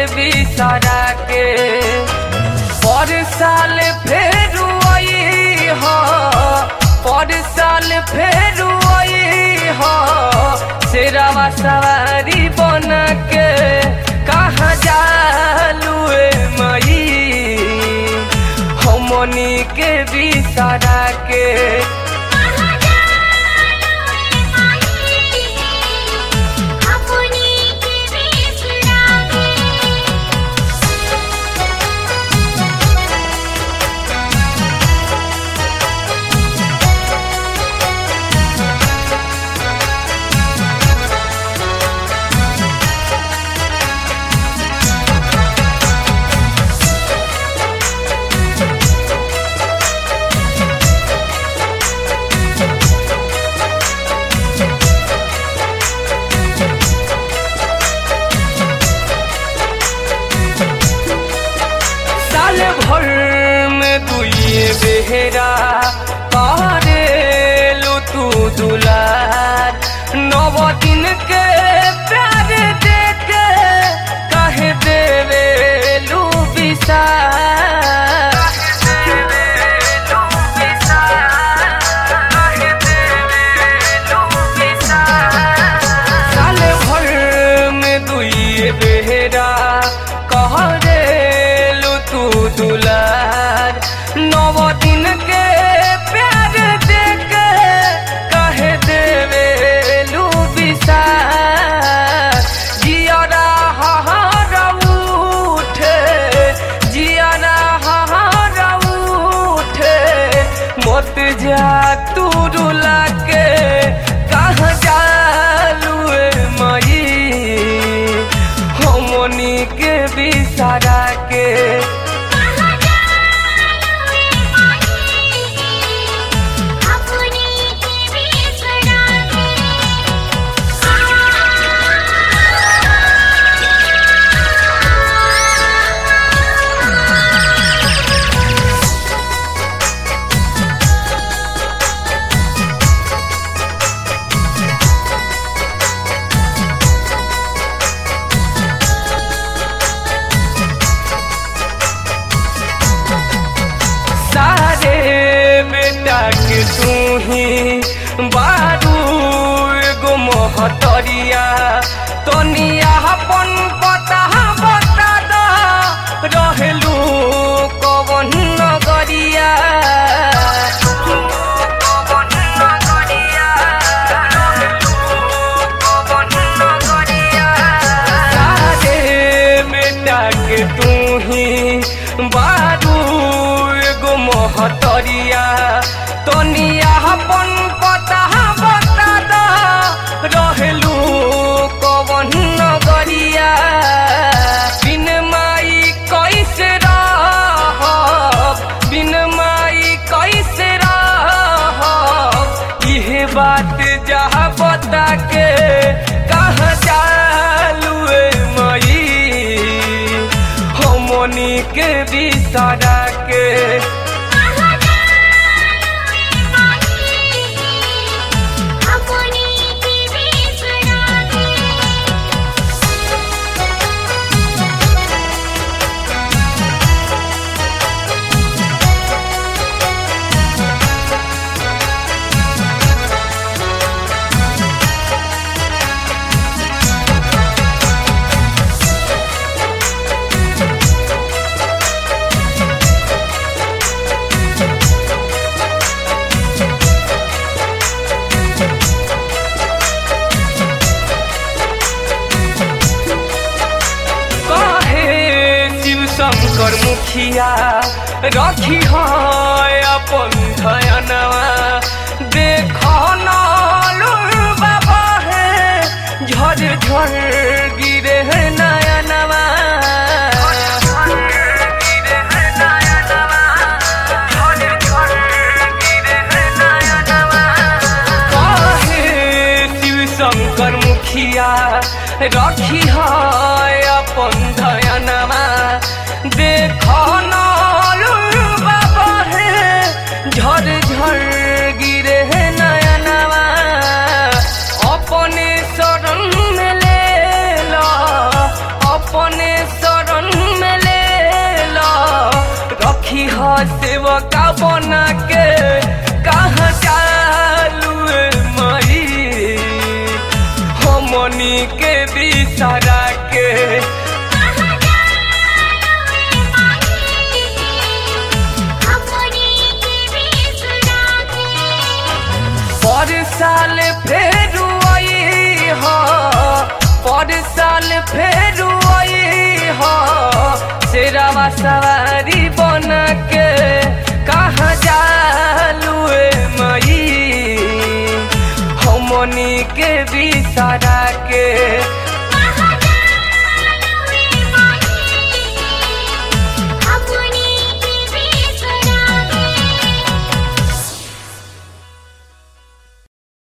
बिसरा के पर साल फेर आई हो, पर साल फेर आई हो, शेरवा सवारी बन के कहाँ जालू मई हमनी के बिसरा के। भर में दुए बेहरा करेलू तू दुलार, नव दिन के प्यार दे के कहे देवेलू विसार। साल भर में दुए बेहरा दुलार, नव दिन के प्यार दे के कहे देवेलू विसार। जियरा हहर उठे, जियरा हहर उठे, मत जा तू रुला के कहाँ जालू मई हमनी के बिसरा के। के तू ही बारू एगो महतरिया, तनिया अपन पता बता द रहेलू कवन नगरिया। सारे बेटा के तू ही बारू एगो महतरिया, तनिया अपन पता बता द रहेलू कवन नगरिया। बिन माई कैसे रहब, बिन माई कैसे रहब, इहे बात जहाँ बता के कहाँ जालू मई हमनी के बिसरा के। शंकर मुखिया रखी है अपन धयनवा, देख बाबा है झर झर गिरे है नयनवा। शिव शंकर मुखिया रखी है अपन धयनवा, देखो बाबा है झर झर गिरे है नयनवा। अपने शरण में ले लो, अपने शरण धरा के। पर साल फेर आई हो, पर साल फेर आई हो, शेरावा सवारी बन के कहाँ जालू मई हमनी के बिसरा के।